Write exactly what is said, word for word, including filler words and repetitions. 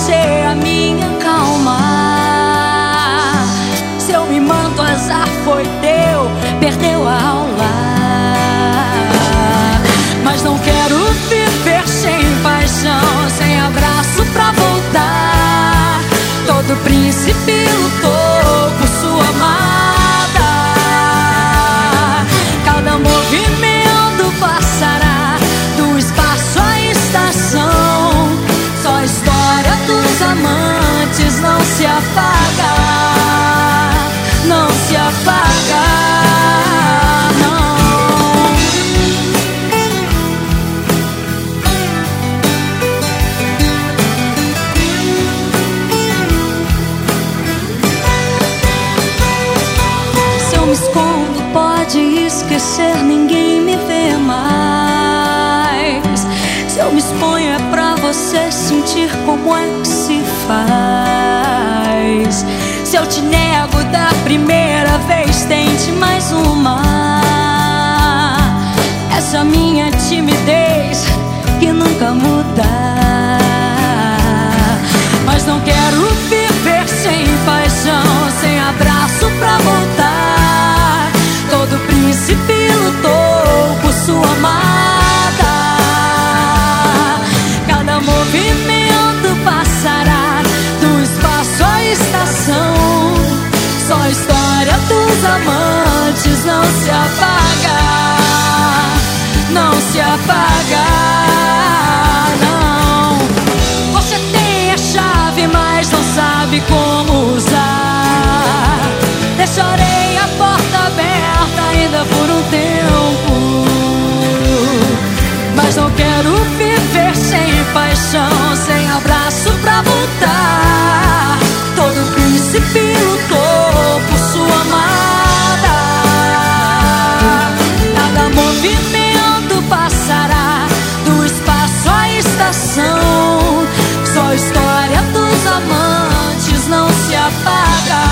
você a minha calma. Seu me mando azar foi teu, perdeu a aula. Mas não quero viver sem paixão, sem abraço pra voltar. Todo príncipe lutou por sua amada. Cada movimento passará do espaço à estação. Só a história dos amantes não se apaga, não se apaga, não. Se eu me escondo, pode esquecer, ninguém me vê mais. Se eu me exponho é pra você sentir como é que se faz. Se eu te nego da primeira vez, tente mais uma. Essa minha timidez que nunca muda. Mas não quero viver sem paixão, sem abraço pra voltar. Todo príncipe lutou por sua amada. Cada movimento passará do espaço à estação. Só a história dos amantes não se apaga, não se apaga, não. Você tem a chave, mas não sabe como usar. Deixarei a porta aberta ainda por um tempo, mas não quero viver sem paixão, sem abraço pra voltar. Todo príncipe lutou por sua amada. Cada movimento passará do espaço à estação. Só a história dos amantes não se apaga.